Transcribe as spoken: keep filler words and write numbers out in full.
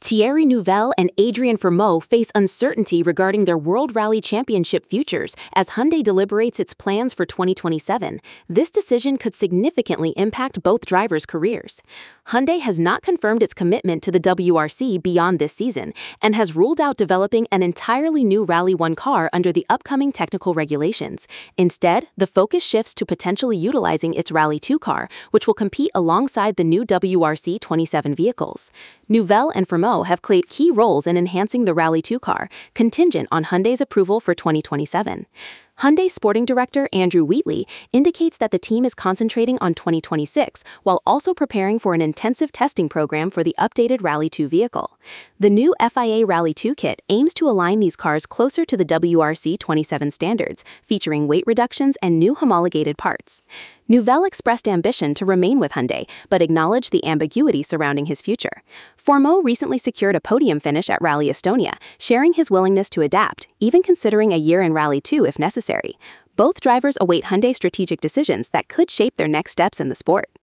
Thierry Neuville and Adrien Fourmeau face uncertainty regarding their World Rally Championship futures as Hyundai deliberates its plans for twenty twenty-seven. This decision could significantly impact both drivers' careers. Hyundai has not confirmed its commitment to the W R C beyond this season and has ruled out developing an entirely new Rally one car under the upcoming technical regulations. Instead, the focus shifts to potentially utilizing its Rally two car, which will compete alongside the new W R C twenty-seven vehicles. Neuville and Fourmeau have played key roles in enhancing the Rally two car, contingent on Hyundai's approval for twenty twenty-seven. Hyundai Sporting Director Andrew Wheatley indicates that the team is concentrating on twenty twenty-six while also preparing for an intensive testing program for the updated Rally two vehicle. The new F I A Rally two kit aims to align these cars closer to the W R C twenty-seven standards, featuring weight reductions and new homologated parts. Neuville expressed ambition to remain with Hyundai, but acknowledged the ambiguity surrounding his future. Fourmeau recently secured a podium finish at Rally Estonia, sharing his willingness to adapt, even considering a year in Rally two if necessary. Both drivers await Hyundai strategic decisions that could shape their next steps in the sport.